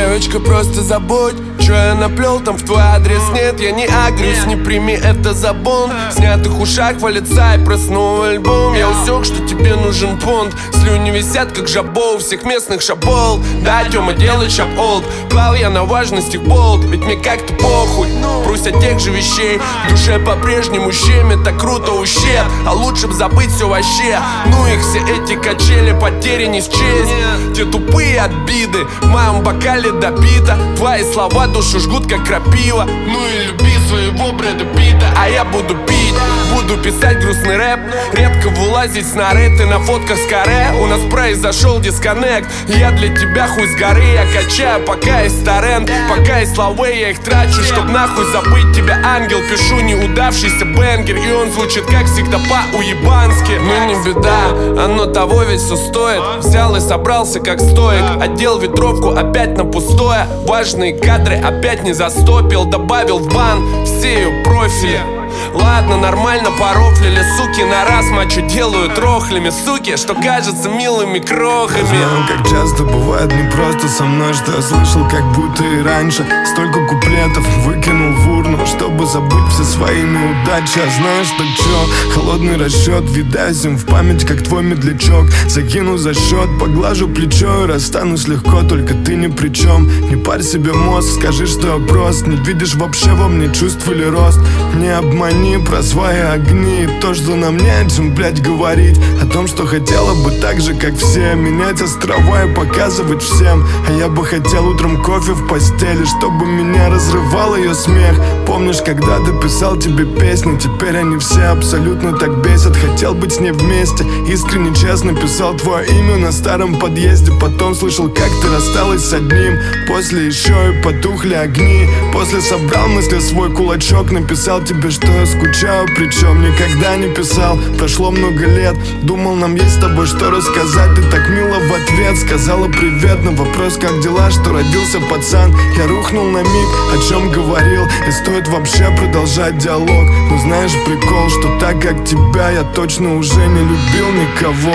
Девочка, просто забудь, чё я наплел там в твой адрес. Нет, я не агрюсь, не прими это за бунт. В снятых ушах валится и проснул альбом. Я усек, что тебе нужен понт. Слюни висят, как жабо у всех местных шабол. Да, Тёма, делай шап олд. Клал я на важность их болт, ведь мне как-то похуй. Прусь от тех же вещей, в душе по-прежнему щемит, так круто ущерб. А лучше б забыть все вообще. Ну их все эти качели, потери не счесть. Те тупые обиды в моем бокале допито. Твои слова душу жгут, как крапива. Ну и люби своего Брэда Питта. А я буду пить, буду писать грустный рэп. Редко вылазить с нареты на фотках с каре. У нас произошел дисконнект. Я для тебя хуй с горы. Я качаю, пока есть торрент. Пока есть лавы, я их трачу, чтоб нахуй забыть тебя, ангел. Пишу неудавшийся бенгер, и он звучит как всегда по-уебански. Ну не беда, оно того ведь все стоит. Взял и собрался как стоик. Одел ветровку опять на пустое. Важные кадры опять не застопил. Добавил в бан все ее профили. Ладно, нормально порофлили, суки на раз мачо делают рохлями. Суки, что кажется милыми крохами. Знаю, как часто бывает непросто со мной, что я слышал как будто и раньше. Столько куплетов выкинул в урну, чтобы забыть все свои неудачи. А знаешь, что чё? Холодный расчет, видаюсь им в память, как твой медлячок. Закину за счет, поглажу плечо и расстанусь легко, только ты ни при чем. Не парь себе мозг, скажи, что я прост. Не видишь вообще во мне чувств или рост. Не обмани про свои огни и то, что нам не о чем, блядь, говорить. О том, что хотела бы так же, как все, менять острова и показывать всем. А я бы хотел утром кофе в постели, чтобы меня разрывал ее смех. Помнишь, когда ты писал тебе песни? Теперь они все абсолютно так бесят. Хотел быть с ней вместе, искренне, честно писал твое имя на старом подъезде. Потом слышал, как ты рассталась с одним. После еще и потухли огни. После собрал мысли свой кулачок. Написал тебе, что я скучаю, причем никогда не писал. Прошло много лет, думал, нам есть с тобой что рассказать. Ты так мило в ответ сказала привет на вопрос, как дела, что родился пацан. Я рухнул на миг, о чем говорил, и стоит вообще продолжать диалог. Но знаешь прикол, что так как тебя я точно уже не любил никого.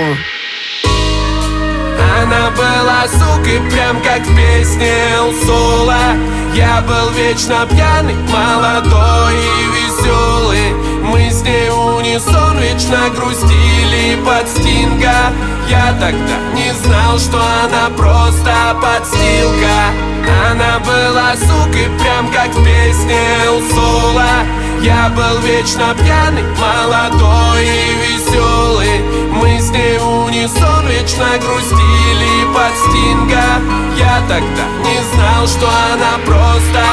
Она была сукой, прям как в песне у Сола. Я был вечно пьяный, молодой и веселый. Мы с ней унисон вечно грустили под Стинга. Я тогда не знал, что она просто подстилка. Она была сукой, прям как в песне у Сола. Я был вечно пьяный, молодой и веселый. Мы с ней унисон вечно грустили под Стинга. Я тогда не знал, что она просто